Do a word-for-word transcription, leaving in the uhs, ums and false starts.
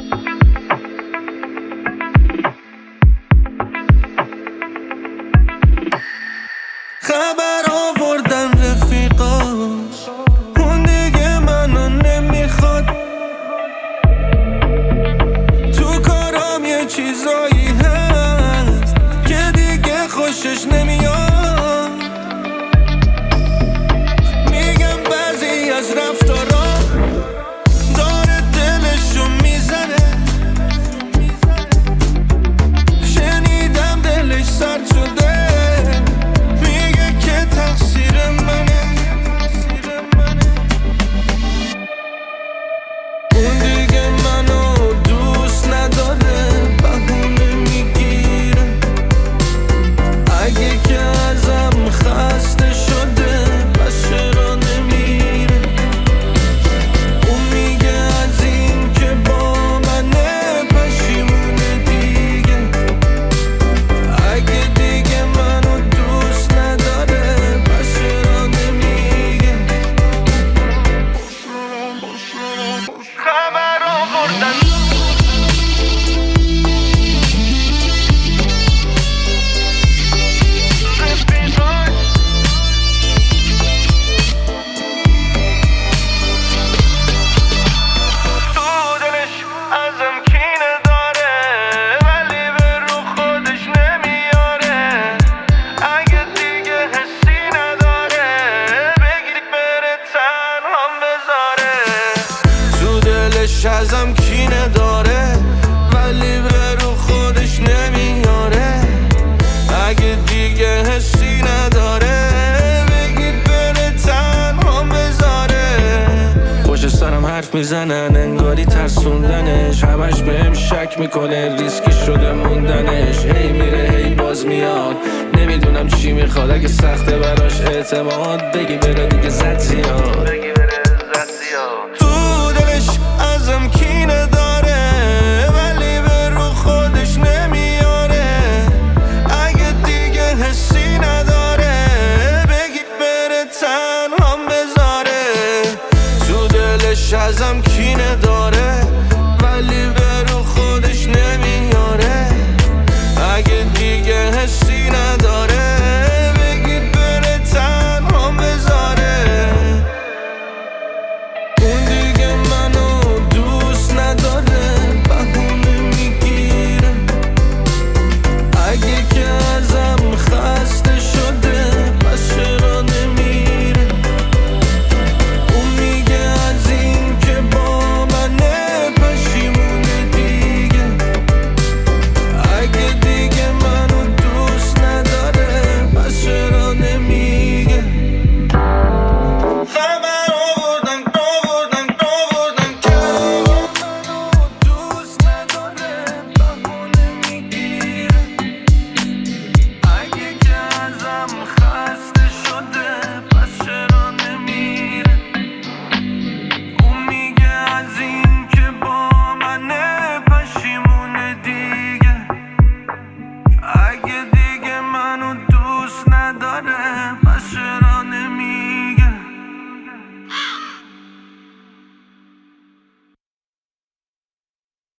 خبر آوردن رفیقاش اون دیگه منو نمیخواد. تو کارام یه چیزایی هست که دیگه خوشش نمیاد. میگم بعضی از رفتارا داره دلشو میزنه. شنیدم دلش سرد شده، تقصیر منه. اون دیگه منو دوست نداره، بهونه میگیره. اگه که ازم خسته شده پس چرا نمیره. اون میگه از این که با منه پشیمونه دیگه. اگه دیگه منو دوست نداره خبر آوردن. تو دلش ازم کینه داره ولی به رو خودش نمیاره. اگه دیگه حسی نداره بگیر بره تنهام بذاره. تو دلش ازم کینه داره ولی به رو خودش نمیاره. اگه دیگه حسی نداره بگید بره تنهام بذاره. پشت سرم حرف میزنن انگاری ترسوندنش. همش بهم شک میکنه ریسکی شده موندنش. هی میره هی باز میاد نمیدونم چی میخواد. اگه سخته براش اعتماد بگی بره دیگه زد زیاد. تو دلش ازم کینه داره ولی به رو خودش نمیاره. اگه دیگه حسی نداره بگید بره تنهام بذاره. تو دلش ازم کینه داره ولی